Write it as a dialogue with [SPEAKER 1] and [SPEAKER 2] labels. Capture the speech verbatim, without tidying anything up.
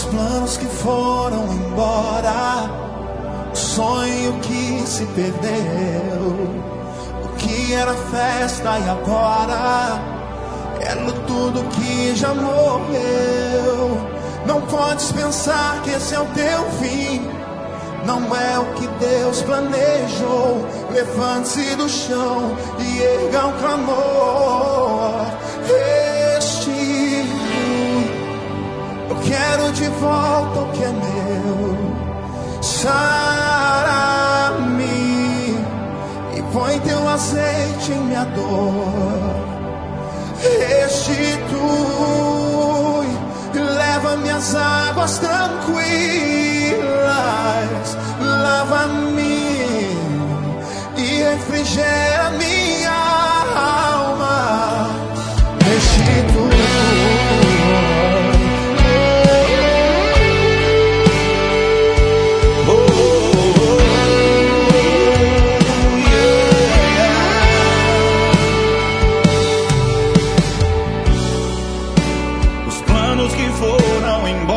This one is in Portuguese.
[SPEAKER 1] planos que foram embora, o sonho que se perdeu, o que era festa e agora é tudo que já morreu. Não podes pensar que esse é o teu fim, não é o que Deus planejou. Levante-se do chão e erga um clamor. Restitui, eu quero de volta o que é meu. Sara-me e põe teu azeite em minha dor. Restitui, leva minhas águas tranquilas, lava-me e refrigera minha alma. Restitui.
[SPEAKER 2] Que foram embora,